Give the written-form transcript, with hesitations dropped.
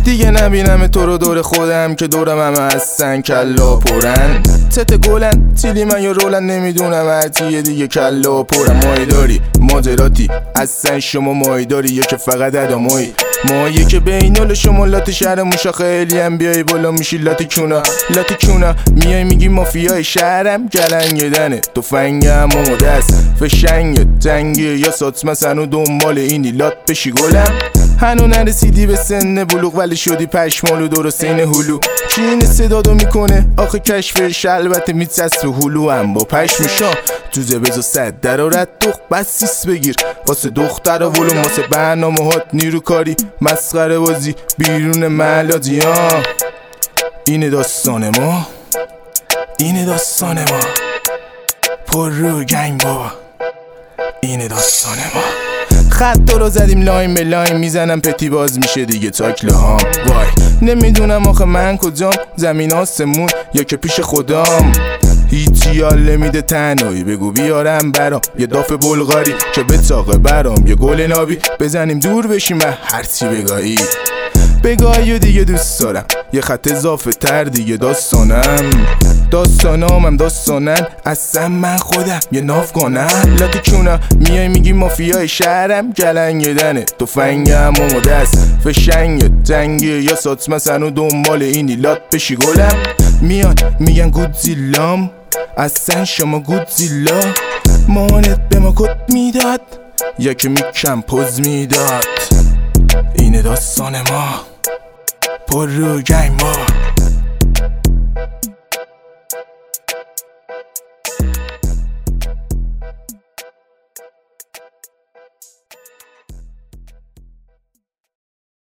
دیگه نبینم تو رو دور خودم که دورم همه هستن کلا پرن. تت گلن تیلی من یا رولن نمیدونم هرتیه دیگه کلا پرن. مایی داری ماجراتی اصلا شما مایی داری یا که فقط ادامایی مایی که بینال شما لات شهر موشا خیلی هم بیایی بالا میشی لاتی کونه میای میگی مافیای شهرم گلنگ دنه تو فنگم و دست فشنگ تنگی یا ساتمه سنو دنبال اینی لات بشی گلم. هنو نرسیدی به سن بلوغ ولی شدی پشمالو درست این هلو. کی این صدادو میکنه آخه کشفش البته میچست رو هلو هم با پشمشا تو زبزو صد درارت دخ بسیس بگیر واسه دختر ولوم واسه برنامه هات نیرو کاری مسخره بازی بیرون ملادی ها. اینه داستان ما پر رو گنگ بابا اینه داستان ما. خط رو زدیم لاین به لاین میزنم پتی باز میشه دیگه تاکله ها. وای نمیدونم آخه من کجام زمین آسمون یا که پیش خدام. هیچی حال نمیده تنهایی بگو بیارم برام یه داف بلغاری که به تاقه برام یه گل نابی بزنیم دور بشیم و هرچی بگاهی و دیگه دوست دارم یه خط اضافه تر دیگه داستانامم داستانن اصلا من خودم یه نافگانم. لاتی کونه میای میگی مافیای شهرم گلنگ دنه تو فنگم و دست فشنگ تنگی یا ساتمه سنو دنبال اینی لات بشی گلم. میان میگن گودزیلام اصلا شما گودزیلا مامانت به ما کد میداد یا که میکم پوز میداد. اینه داستان ما پر رو گنگ ما.